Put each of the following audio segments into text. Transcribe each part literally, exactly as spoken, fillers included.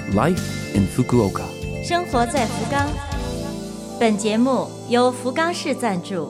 Life in Fukuoka， 生活在福冈。本节目由福冈市赞助。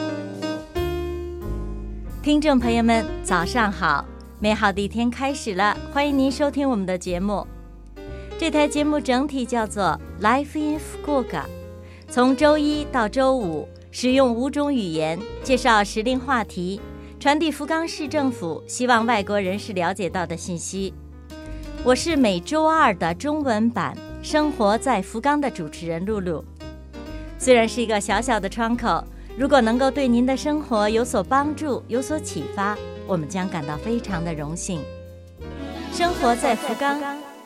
听众朋友们，早上好！美好的一天开始了，欢迎您收听我们的节目。这台节目整体叫做 Life in Fukuoka， 从周一到周五，使用五种语言介绍时令话题，传递福冈市政府希望外国人士了解到的信息。我是每周二的中文版生活在福冈的主持人露露。虽然是一个小小的窗口，如果能够对您的生活有所帮助，有所启发，我们将感到非常的荣幸。生活在福冈。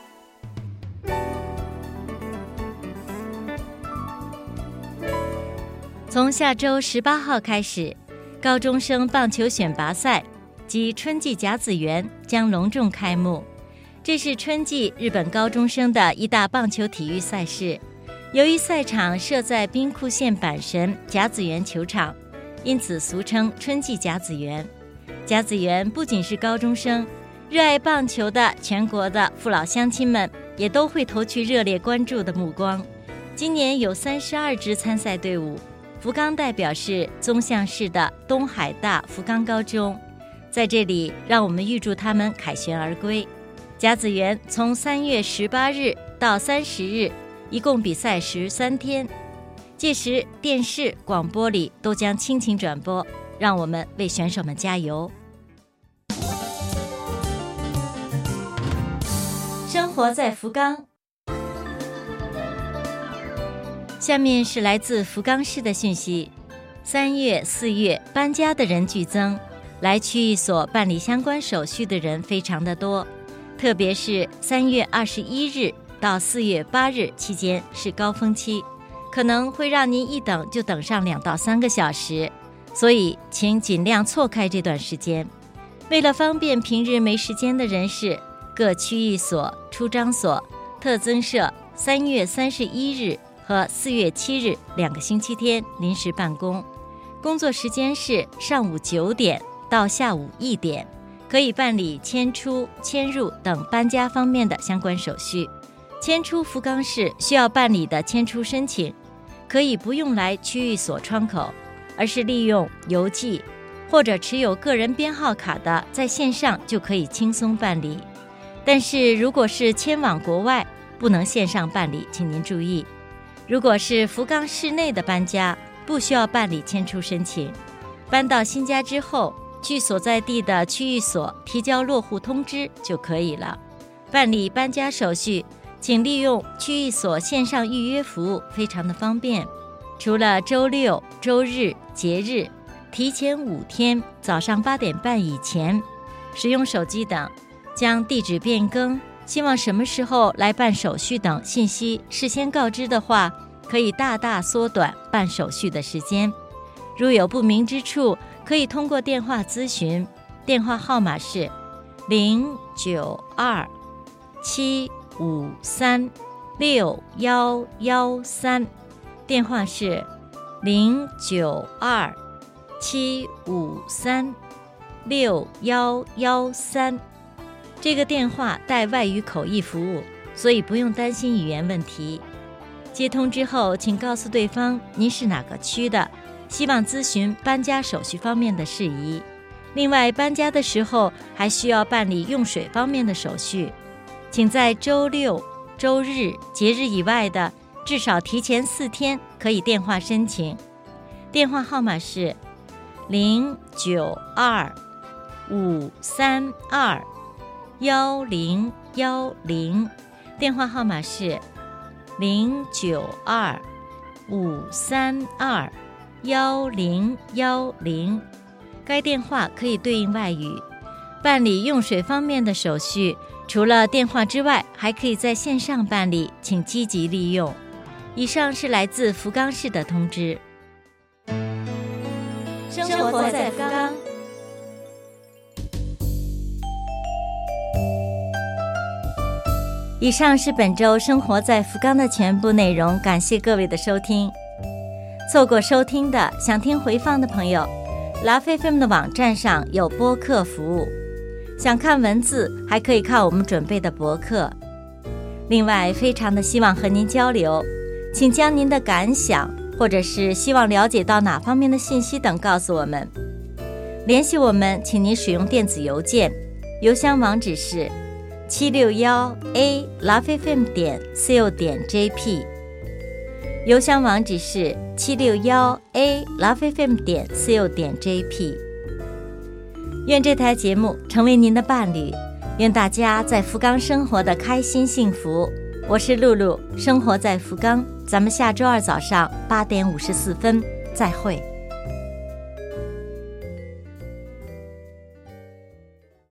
从下周十八号开始，高中生棒球选拔赛及春季甲子园将隆重开幕。这是春季日本高中生的一大棒球体育赛事。由于赛场设在兵库县阪神甲子园球场，因此俗称春季甲子园。甲子园不仅是高中生，热爱棒球的全国的父老乡亲们也都会投去热烈关注的目光。今年有三十二支参赛队伍，福冈代表是宗像市的东海大福冈高中。在这里，让我们预祝他们凯旋而归。甲子园从三月十八日到三十日，一共比赛十三天。届时，电视、广播里都将倾情转播，让我们为选手们加油。生活在福冈。下面是来自福冈市的讯息：三月、四月搬家的人剧增，来区域所办理相关手续的人非常的多。特别是三月二十一日到四月八日期间是高峰期，可能会让您一等就等上两到三个小时，所以请尽量错开这段时间。为了方便平日没时间的人士，各区域所、出张所、特增社三月三十一日和四月七日两个星期天临时办公，工作时间是上午九点到下午一点。可以办理迁出、迁入等搬家方面的相关手续。迁出福冈市需要办理的迁出申请，可以不用来区域所窗口，而是利用邮寄或者持有个人编号卡的，在线上就可以轻松办理。但是如果是迁往国外，不能线上办理，请您注意。如果是福冈市内的搬家，不需要办理迁出申请。搬到新家之后，去所在地的区域所提交落户通知就可以了。办理搬家手续，请利用区域所线上预约服务，非常的方便。除了周六、周日、节日，提前五天早上八点半以前使用手机等，将地址变更、希望什么时候来办手续等信息事先告知的话，可以大大缩短办手续的时间。如有不明之处，可以通过电话咨询，电话号码是零九二七五三六幺幺三，电话是零九二七五三六幺幺三。这个电话带外语口译服务，所以不用担心语言问题。接通之后，请告诉对方您是哪个区的，希望咨询搬家手续方面的事宜。另外，搬家的时候还需要办理用水方面的手续，请在周六、周日、节日以外的至少提前四天可以电话申请。电话号码是零九二五三二幺零幺零，电话号码是零九二五三二幺零幺零，该电话可以对应外语。办理用水方面的手续，除了电话之外，还可以在线上办理，请积极利用。以上是来自福冈市的通知。生活在福冈。以上是本周生活在福冈的全部内容，感谢各位的收听。错过收听的，想听回放的朋友， Love F M 的网站上有播客服务，想看文字还可以看我们准备的博客。 另外，非常的希望和您交流，请将您的感想或者是希望了解到哪方面的信息等告诉我们。联系我们，请您使用电子邮件，邮箱网址是七六一 a love f m 点 co 点 jp， 邮箱网址是七六一 a love f m 点 co 点 jp。 愿这台节目成为您的伴侣，愿大家在福冈生活的开心幸福。我是露露，生活在福冈，咱们下周二早上八点五十四分再会。